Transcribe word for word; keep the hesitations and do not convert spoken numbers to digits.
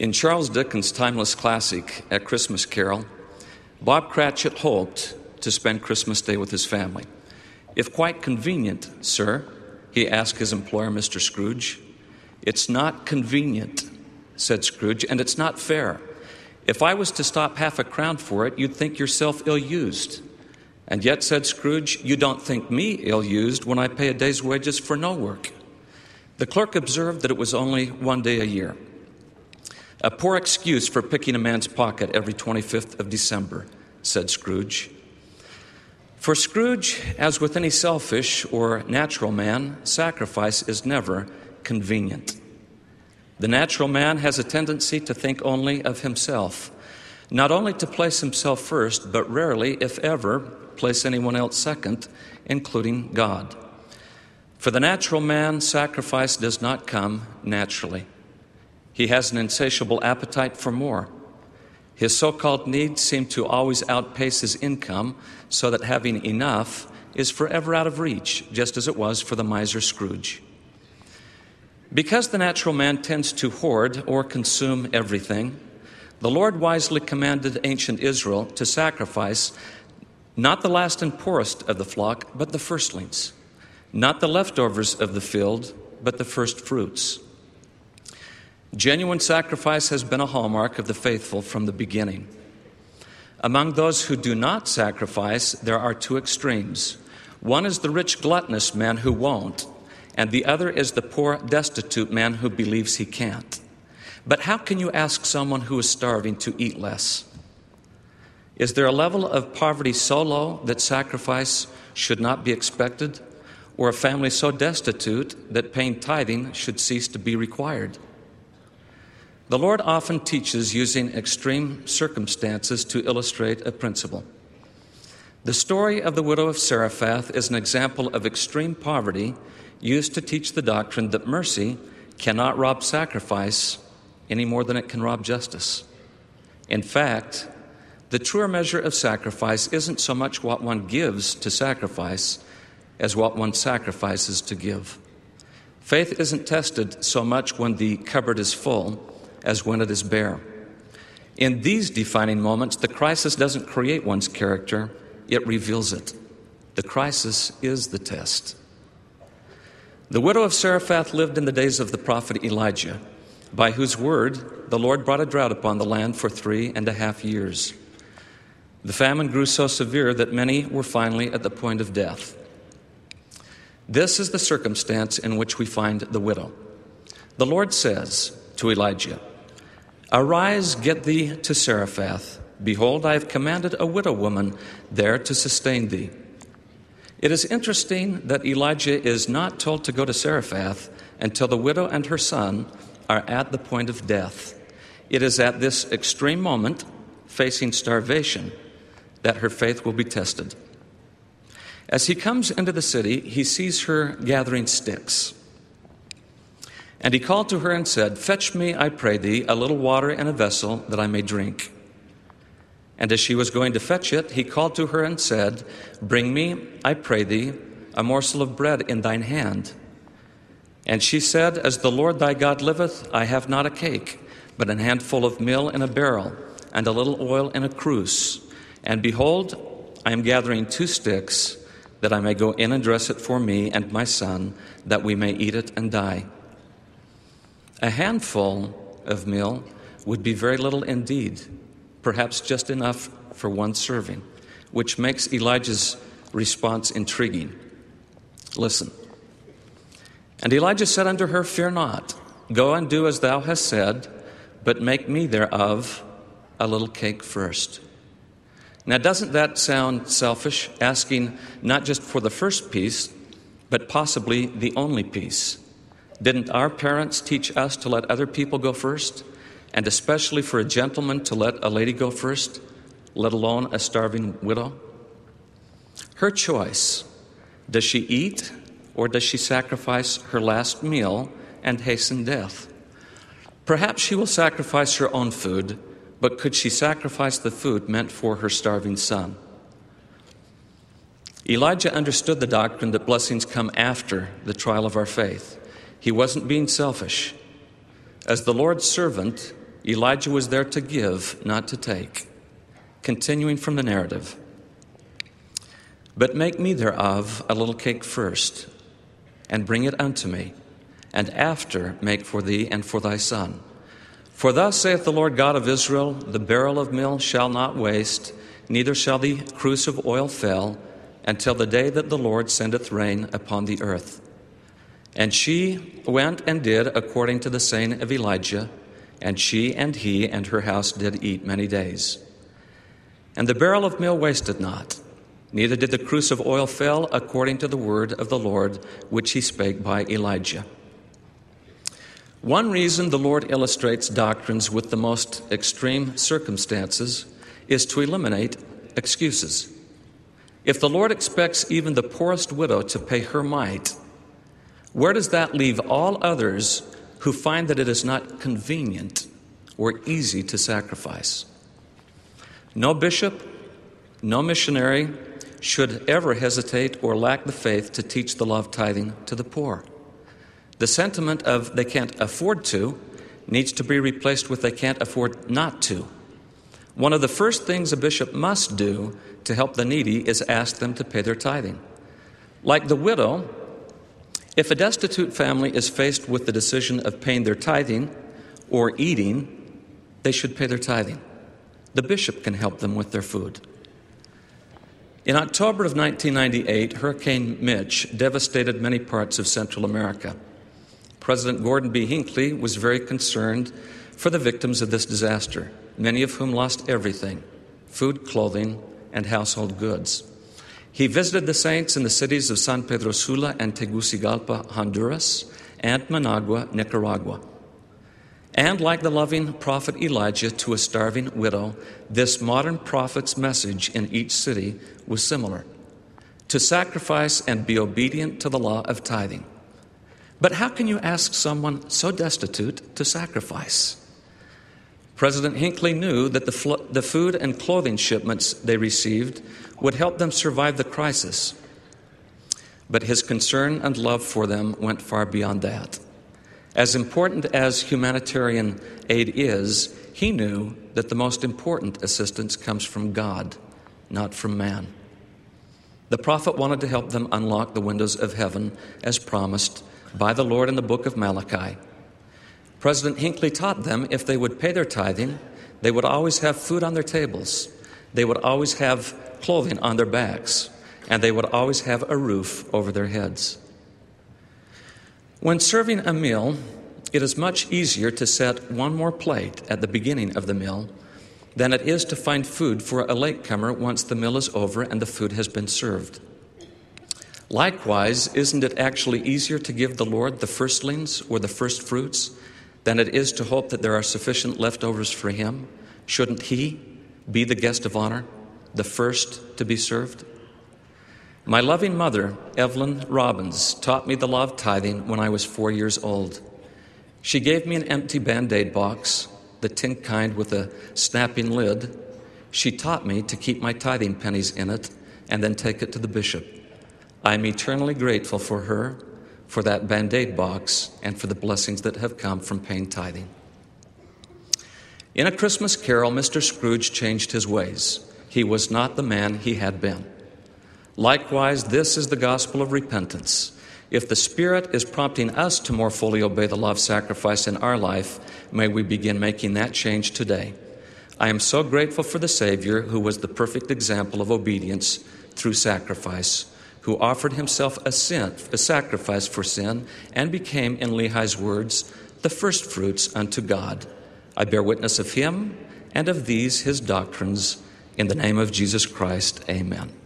In Charles Dickens' timeless classic, A Christmas Carol, Bob Cratchit hoped to spend Christmas Day with his family. "If quite convenient, sir," he asked his employer, Mister Scrooge. "It's not convenient," said Scrooge, "and it's not fair. If I was to stop half a crown for it, you'd think yourself ill-used." "And yet," said Scrooge, "you don't think me ill-used when I pay a day's wages for no work." The clerk observed that it was only one day a year. "A poor excuse for picking a man's pocket every twenty-fifth of December," said Scrooge. For Scrooge, as with any selfish or natural man, sacrifice is never convenient. The natural man has a tendency to think only of himself, not only to place himself first, but rarely, if ever, place anyone else second, including God. For the natural man, sacrifice does not come naturally. He has an insatiable appetite for more. His so-called needs seem to always outpace his income, so that having enough is forever out of reach, just as it was for the miser Scrooge. Because the natural man tends to hoard or consume everything, the Lord wisely commanded ancient Israel to sacrifice not the last and poorest of the flock, but the firstlings, not the leftovers of the field, but the first fruits. Genuine sacrifice has been a hallmark of the faithful from the beginning. Among those who do not sacrifice, there are two extremes. One is the rich, gluttonous man who won't, and the other is the poor, destitute man who believes he can't. But how can you ask someone who is starving to eat less? Is there a level of poverty so low that sacrifice should not be expected, or a family so destitute that paying tithing should cease to be required? The Lord often teaches using extreme circumstances to illustrate a principle. The story of the widow of Zarephath is an example of extreme poverty used to teach the doctrine that mercy cannot rob sacrifice any more than it can rob justice. In fact, the truer measure of sacrifice isn't so much what one gives to sacrifice as what one sacrifices to give. Faith isn't tested so much when the cupboard is full as when it is bare. In these defining moments, the crisis doesn't create one's character, it reveals it. The crisis is the test. The widow of Zarephath lived in the days of the prophet Elijah, by whose word the Lord brought a drought upon the land for three and a half years. The famine grew so severe that many were finally at the point of death. This is the circumstance in which we find the widow. The Lord says to Elijah, "Arise, get thee to Zarephath. Behold, I have commanded a widow woman there to sustain thee." It is interesting that Elijah is not told to go to Zarephath until the widow and her son are at the point of death. It is at this extreme moment, facing starvation, that her faith will be tested. As he comes into the city, he sees her gathering sticks. And he called to her and said, "Fetch me, I pray thee, a little water in a vessel that I may drink." And as she was going to fetch it, he called to her and said, "Bring me, I pray thee, a morsel of bread in thine hand." And she said, "As the Lord thy God liveth, I have not a cake, but an handful of meal in a barrel, and a little oil in a cruse. And behold, I am gathering two sticks, that I may go in and dress it for me and my son, that we may eat it and die." A handful of meal would be very little indeed, perhaps just enough for one serving, which makes Elijah's response intriguing. Listen. And Elijah said unto her, "Fear not, go and do as thou hast said, but make me thereof a little cake first." Now, doesn't that sound selfish, asking not just for the first piece, but possibly the only piece? Didn't our parents teach us to let other people go first, and especially for a gentleman to let a lady go first, let alone a starving widow? Her choice. Does she eat, or does she sacrifice her last meal and hasten death? Perhaps she will sacrifice her own food, but could she sacrifice the food meant for her starving son? Elijah understood the doctrine that blessings come after the trial of our faith. He wasn't being selfish. As the Lord's servant, Elijah was there to give, not to take. Continuing from the narrative. But make me thereof a little cake first, and bring it unto me, and after make for thee and for thy son. For thus saith the Lord God of Israel, the barrel of meal shall not waste, neither shall the cruse of oil fail, until the day that the Lord sendeth rain upon the earth. And she went and did according to the saying of Elijah, and she and he and her house did eat many days. And the barrel of meal wasted not, neither did the cruse of oil fail, according to the word of the Lord, which he spake by Elijah. One reason the Lord illustrates doctrines with the most extreme circumstances is to eliminate excuses. If the Lord expects even the poorest widow to pay her mite, where does that leave all others who find that it is not convenient or easy to sacrifice? No bishop, no missionary should ever hesitate or lack the faith to teach the law of tithing to the poor. The sentiment of they can't afford to needs to be replaced with they can't afford not to. One of the first things a bishop must do to help the needy is ask them to pay their tithing. Like the widow, if a destitute family is faced with the decision of paying their tithing or eating, they should pay their tithing. The bishop can help them with their food. In October of nineteen ninety-eight, Hurricane Mitch devastated many parts of Central America. President Gordon B. Hinckley was very concerned for the victims of this disaster, many of whom lost everything: food, clothing, and household goods. He visited the saints in the cities of San Pedro Sula and Tegucigalpa, Honduras, and Managua, Nicaragua. And like the loving prophet Elijah to a starving widow, this modern prophet's message in each city was similar: to sacrifice and be obedient to the law of tithing. But how can you ask someone so destitute to sacrifice? President Hinckley knew that the, fl- the food and clothing shipments they received would help them survive the crisis. But his concern and love for them went far beyond that. As important as humanitarian aid is, he knew that the most important assistance comes from God, not from man. The prophet wanted to help them unlock the windows of heaven as promised by the Lord in the book of Malachi. President Hinckley taught them if they would pay their tithing, they would always have food on their tables, they would always have clothing on their backs, and they would always have a roof over their heads. When serving a meal, it is much easier to set one more plate at the beginning of the meal than it is to find food for a latecomer once the meal is over and the food has been served. Likewise, isn't it actually easier to give the Lord the firstlings or the first fruits than it is to hope that there are sufficient leftovers for Him? Shouldn't He be the guest of honor, the first to be served? My loving mother, Evelyn Robbins, taught me the law of tithing when I was four years old. She gave me an empty Band-Aid box, the tin kind with a snapping lid. She taught me to keep my tithing pennies in it and then take it to the bishop. I'm eternally grateful for her, for that Band-Aid box, and for the blessings that have come from paying tithing. In A Christmas Carol, Mister Scrooge changed his ways. He was not the man he had been. Likewise, this is the gospel of repentance. If the Spirit is prompting us to more fully obey the law of sacrifice in our life, may we begin making that change today. I am so grateful for the Savior who was the perfect example of obedience through sacrifice, who offered himself a sin, a sacrifice for sin, and became, in Lehi's words, the first fruits unto God. I bear witness of him and of these his doctrines. In the name of Jesus Christ, amen.